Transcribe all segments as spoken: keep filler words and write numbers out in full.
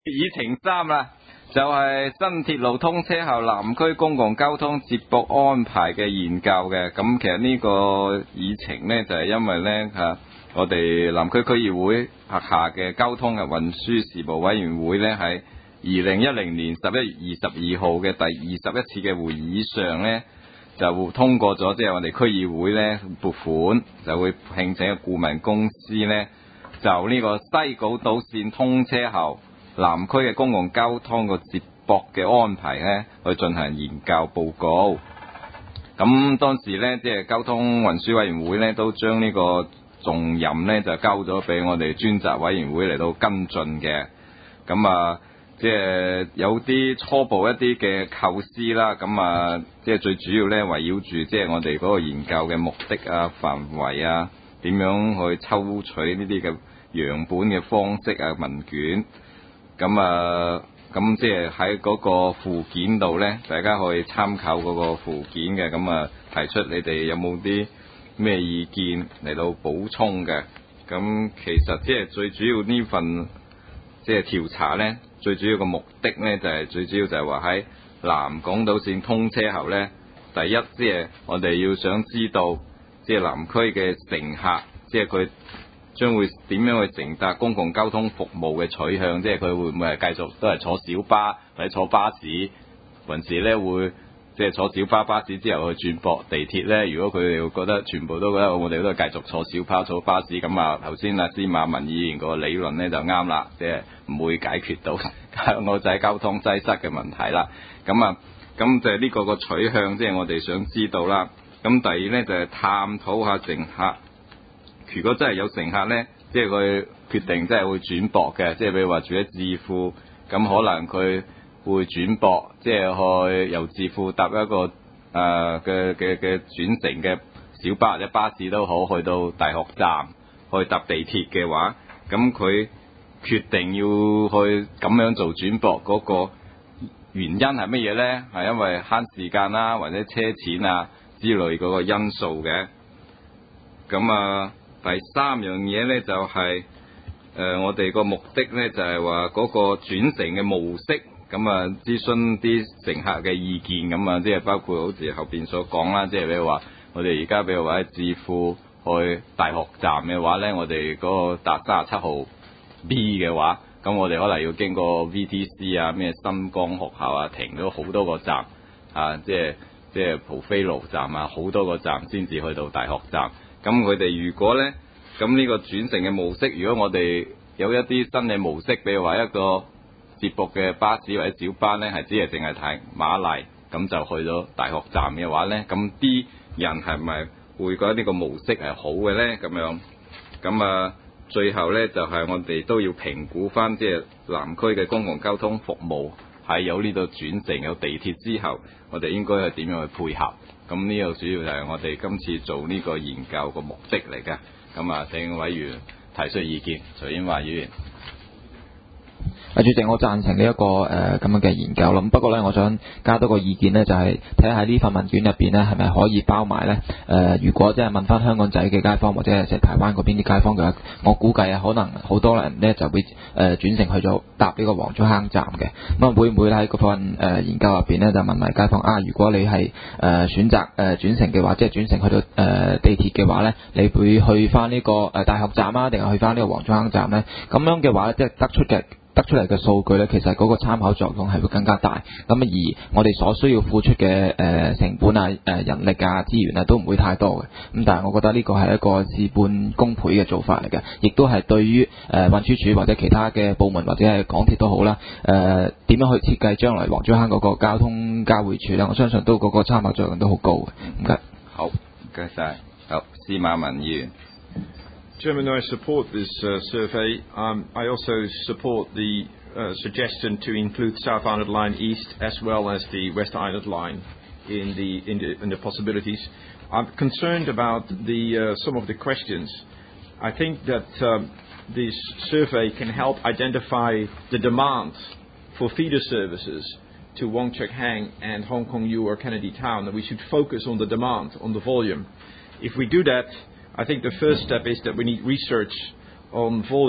議程三啦，就係、是、新鐵路通車後南區公共交通接駁安排嘅研究嘅。咁其實呢個議程呢，就係、是、因為呢，嚇、啊，我哋南區區議會轄下嘅交通及運輸事務委員會呢，喺二零一零年十一月二十二號嘅第二十一次嘅會議上呢，就通過咗，即係我哋區議會呢撥款，就會聘請個顧問公司呢，就呢個西港島線通車後南區嘅公共交通個接駁嘅安排呢，去進行研究報告。咁當時呢，即係交通運輸委員會呢，都將呢個重任呢，就交咗俾我哋專責委員會嚟到跟進嘅。咁啊，即係有啲初步一啲嘅構思啦。咁啊，即係最主要呢，圍繞住即係我哋嗰個研究嘅目的啊、範圍啊、點樣去抽取呢啲嘅樣本嘅方式啊、問卷。咁啊，咁即係喺嗰個附件度呢，大家可以參考嗰個附件嘅。咁啊，提出你哋有冇啲咩意見嚟到補充嘅。咁其實即係最主要呢份即係調查呢，最主要嘅目的呢，就係、是、最主要就係話喺南港島線通車後呢，第一即係我哋要想知道即係南區嘅乘客，即係佢將會點樣去乘搭公共交通服務嘅取向，即係佢會唔會係繼續都係坐小巴或者坐巴士，還是咧會即係坐小巴巴士之後去轉駁地鐵咧？如果佢哋覺得全部都覺得我哋都係繼續坐小巴坐巴士，咁啊頭先阿司馬文議員個理論咧就啱啦，即係唔會解決到香港仔交通擠塞嘅問題啦。咁啊，咁就係呢個個取向，即係我哋想知道啦。咁第二咧就係探討下乘客。如果真係有乘客呢，即係佢決定真係會轉駁嘅，即係譬如話住喺置富，咁可能佢會轉駁，即係去由置富搭一個誒嘅嘅嘅轉乘嘅小巴或者巴士都好，去到大學站去搭地鐵嘅話，咁佢決定要去咁樣做轉駁嗰個原因係乜嘢呢？係因為慳時間啦，或者車錢啊之類嗰個因素嘅。咁啊〜第三樣嘢呢，就係、是、誒、呃、我哋個目的呢，就係話嗰個轉乘嘅模式，咁啊諮詢啲乘客嘅意見，咁啊即係包括好似後邊所講啦，即係譬如話我哋而家譬如話喺置富去大學站嘅話呢，我哋嗰個搭三十七號 B 嘅話，咁我哋可能要經過 V T C 啊、咩新光學校啊，停咗好多個站啊，即係即係蒲飛路站啊，好多個站先至去到大學站。咁佢哋如果呢，咁呢個轉乘嘅模式，如果我哋有一啲新嘅模式，譬如話一個接駁嘅巴士或者小巴呢，係只係淨係睇馬麗，咁就去到大學站嘅話呢，咁啲人係咪會覺得呢個模式係好嘅呢？咁樣，咁啊，最後呢，就係、是、我哋都要評估翻，即係南區嘅公共交通服務係有呢個轉乘有地鐵之後，我哋應該係點樣去配合？咁呢個主要就係我哋今次做呢個研究個目的嚟嘅。咁啊，請委員提出意見。徐英華議員。 啊，主席，我贊成呢、這、一個誒咁樣嘅研究啦。不過咧，我想加多個意見呢，就係睇下呢份文卷入邊呢，係咪可以包埋呢？誒、呃，如果即係問翻香港仔嘅街坊或者係石排灣嗰邊啲街坊嘅話，我估計啊，可能好多人呢就會誒、呃、轉乘去咗搭呢個黃竹坑站嘅。咁啊，會唔會喺嗰份誒研究入邊呢，就問埋街坊啊？如果你係誒、呃、選擇誒、呃、轉乘嘅話，即係轉乘去到誒、呃、地鐵嘅話呢，你會去翻呢個誒大學站啊，定係去翻呢個黃竹坑站呢？咁樣嘅話，即係得出嘅。得出嚟嘅數據呢，其實嗰個參考作用係會更加大。咁而我哋所需要付出嘅誒、呃、成本啊、誒、呃、人力啊、資源啊，都唔會太多嘅。咁但係我覺得呢個係一個事半功倍嘅做法嚟嘅，亦都係對於誒、呃、運輸署或者其他嘅部門或者係港鐵都好啦。誒、呃、點樣去設計將來黃竹坑嗰個交通交匯處呢？我相信都嗰個參考作用都好高嘅。唔該。 好，唔該晒。好，司馬文議員。 Chairman, I support this uh, survey. Um, I also support the uh, suggestion to include South Island Line East as well as the West Island Line in the in the, in the possibilities. I'm concerned about the uh, some of the questions. I think that um, this survey can help identify the demand for feeder services to Wong Chuk Hang and Hong Kong U or Kennedy Town, and we should focus on the demand, on the volume. If we do that, I think the first step is that we need research on volume.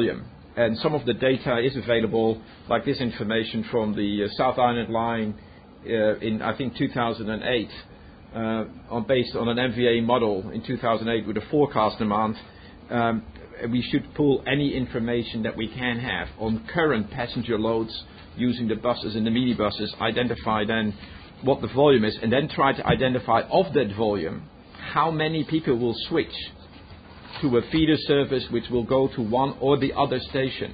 and some of the data is available, like this information from the uh, South Island line uh, in, I think, two thousand eight, uh, on, based on an M V A model in two thousand eight with a forecast demand. Um, we should pull any information that we can have on current passenger loads using the buses and the minibuses, identify then what the volume is, and then try to identify of that volume how many people will switch to a feeder service which will go to one or the other station.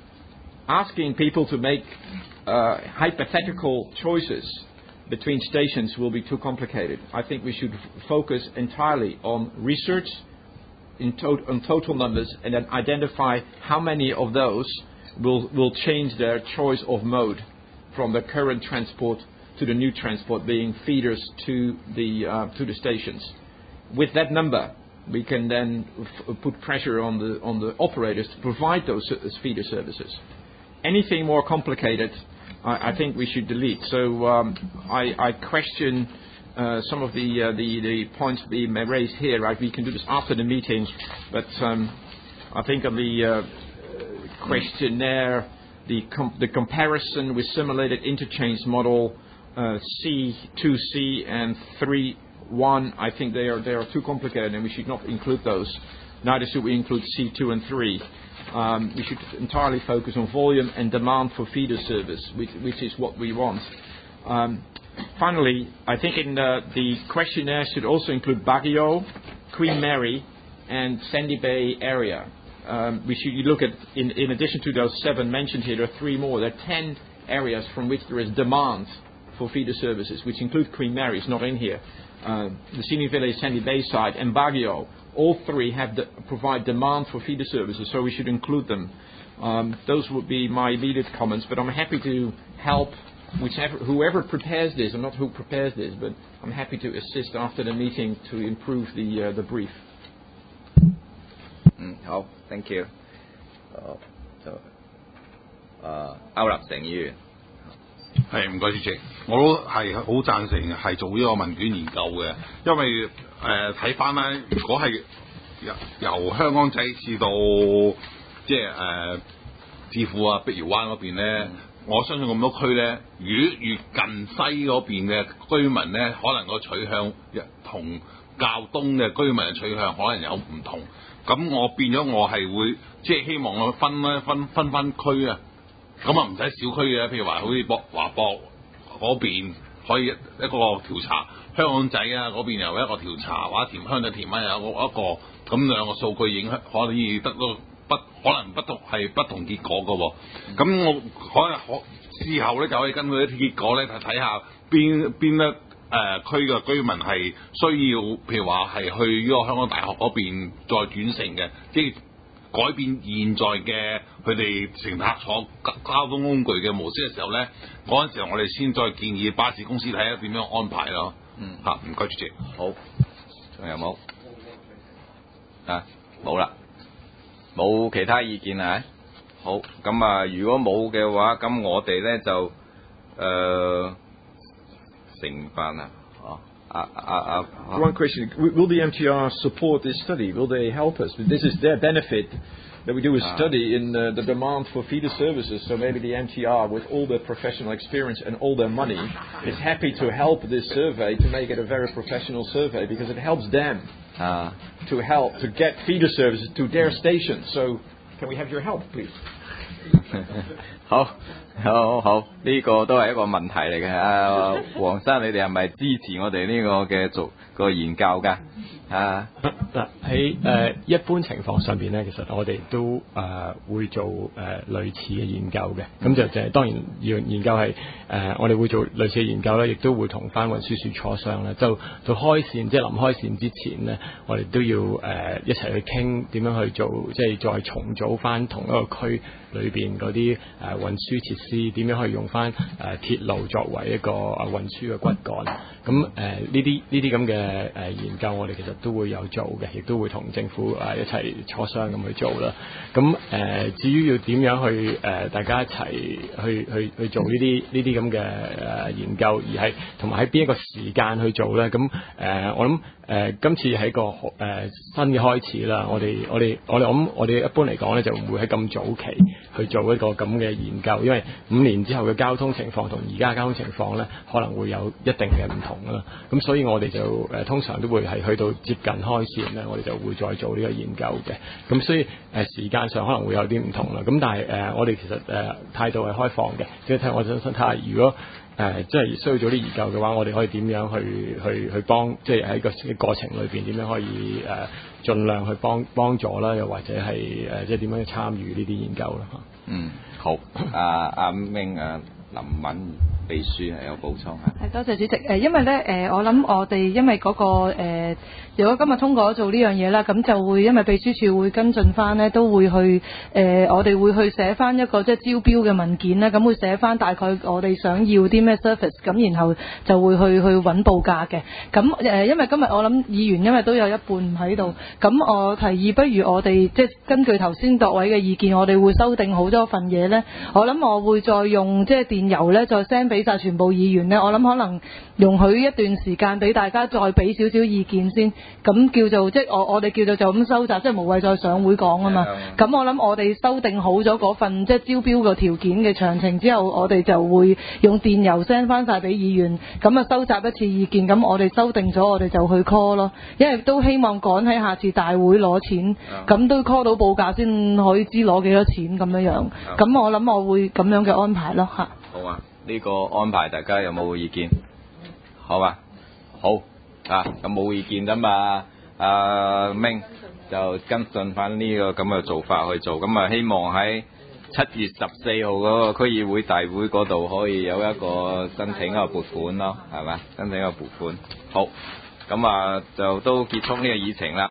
Asking people to make uh, hypothetical choices between stations will be too complicated. I think we should f- focus entirely on research in to- on total numbers, and then identify how many of those will will change their choice of mode from the current transport to the new transport, being feeders to the uh, to the stations. With that number, we can then f- put pressure on the on the operators to provide those uh, feeder services. Anything more complicated, I, I think we should delete. So um, I, I question uh, some of the, uh, the the points being raised here. Right, we can do this after the meeting, but um, I think on the uh, questionnaire, the com- the comparison with simulated interchange model uh, C two C and three one, I think they are they are too complicated, and we should not include those. Neither should we include C two and three. Um, we should entirely focus on volume and demand for feeder service, which, which is what we want. Um, finally, I think in the, the questionnaire should also include Baguio, Queen Mary, and Sandy Bay area. Um, we should look at, in, in addition to those seven mentioned here, there are three more. There are ten areas from which there is demand for feeder services, which include Queen Mary. It's not in here. Uh, the Sini Village, Sandy Bay side, and Baguio. All three have de- provide demand for feeder services, so we should include them. Um, those would be my immediate comments, but I'm happy to help whichever, whoever prepares this, or not who prepares this, but I'm happy to assist after the meeting to improve the uh, the brief. 嗯，好 ，thank you。好，就啊，歐立成議員。 係唔該主席，我都係好贊成係做呢個問卷研究嘅，因為誒睇翻咧，如果係由由香港仔至到即係誒置富啊、碧瑤灣嗰邊咧，嗯、我相信咁多區咧，如果越近西嗰邊嘅居民咧，可能個取向同較東嘅居民嘅取向可能有唔同，咁我變咗我係會即係希望我分咧分分分區啊。咁啊唔使小區嘅，譬如話好似博華博嗰邊可以一個調查，香港仔啊嗰邊又一個調查，或者田香仔田灣有一個一個，咁兩個數據影響可以得到不可能不同係不同結果嘅喎。咁我可能可之後咧就可以根據啲結果咧睇睇下邊邊一誒、呃、區嘅居民係需要，譬如話係去呢個香港大學嗰邊再轉乘嘅，即係。改變現在嘅佢哋乘客坐交通工具嘅模式嘅時候咧，嗰陣時候我哋先再建議巴士公司睇下點樣安排咯。嗯，嚇唔該主席。 好，仲有冇？啊，冇啦，冇其他意見啊？好，咁啊，如果冇嘅話，咁我哋咧就誒承辦啊。Uh, uh, uh, One question, will the M T R support this study? Will they help us? This is their benefit that we do a study in uh, the demand for feeder services, so maybe the M T R, with all their professional experience and all their money, is happy to help this survey to make it a very professional survey, because it helps them uh, to help to get feeder services to their station. So can we have your help, please? 好，好好，呢、這個都係一個問題嚟嘅。啊，黃生，你哋係咪支持我哋呢個嘅做個研究㗎？啊， 嗱喺誒一般情況上邊咧，其實我哋都誒、呃、會做誒、呃、類似嘅研究嘅。咁就就係當然要研究係誒、呃、我哋會做類似嘅研究咧，亦都會同翻運輸署磋商啦。就就開線即係臨開線之前咧，我哋都要誒、呃、一齊去傾點樣去做，即係再重組翻同一個區裏邊嗰啲誒運輸設試點樣去用翻誒、呃、鐵路作為一個誒運輸嘅骨幹。咁誒呢啲呢啲咁嘅誒研究，我哋其實都會有做嘅，亦都會同政府誒、呃、一齊磋商咁去做啦。咁誒、呃、至於要點樣去誒、呃、大家一齊去去去做呢啲呢啲咁嘅誒研究，而係同埋喺邊一個時間去做咧？咁誒、呃、我諗誒、呃、今次係一個誒、呃、新嘅開始啦。我哋我哋我哋諗我哋一般嚟講咧，就唔會喺咁早期去做一個咁嘅研究，因為五年之後嘅交通情況同而家嘅交通情況咧，可能會有一定嘅唔同啦。咁所以我哋就誒、呃、通常都會係去到接近開線咧，我哋就會再做呢個研究嘅。咁所以誒、呃、時間上可能會有啲唔同啦。咁但係誒、呃、我哋其實誒、呃、態度係開放嘅，即係睇我想睇下如果誒即係需要做啲研究嘅話，我哋可以點樣去去去幫，即係喺個過程裏邊點樣可以誒、呃、盡量去幫幫助啦，又或者係誒、呃、即係點樣去參與呢啲研究啦嚇。 嗯，好，阿阿明啊，林敏秘書係有補充嚇。 係多謝主席。誒，因為咧誒、呃，我諗我哋因為嗰、那個、呃、如果今日通過咗做呢樣嘢啦，咁就會因為秘書處會跟進翻咧，都會去誒、呃，我哋會去寫翻一個即係招標嘅文件咧，咁會寫翻大概我哋想要啲咩 service，咁然後就會去去揾報價嘅。咁誒、呃，因為今日我諗議員因為都有一半唔喺度，咁我提議不如我哋即係根據頭先各位嘅意見，我哋會修訂好多份嘢咧。我諗我會再用即係電郵咧，再 send 俾晒全部議員咧。我諗可能容許一段時間俾大家再俾少少意見先，咁叫做即係我我哋叫做就咁收集，即係無謂再上會講啊嘛。咁我諗我哋修訂好咗嗰份即係招標個條件嘅詳情之後，我哋就會用電郵 send 翻晒俾議員，咁啊收集一次意見，咁我哋修訂咗，我哋就去 call 咯。因為都希望趕喺下次大會攞錢，咁都 call 到報價先可以知攞幾多錢咁樣樣。咁我諗我會咁樣嘅安排咯嚇。 好啊，呢、這個安排大家有冇意見？好啊，好啊，咁冇意見啫嘛。阿明就跟進翻呢個咁嘅做法去做，咁啊希望喺七月十四號嗰個區議會大會嗰度可以有一個申請一個撥款咯，係嘛？申請一個撥款。好，咁啊就都結束呢個議程啦。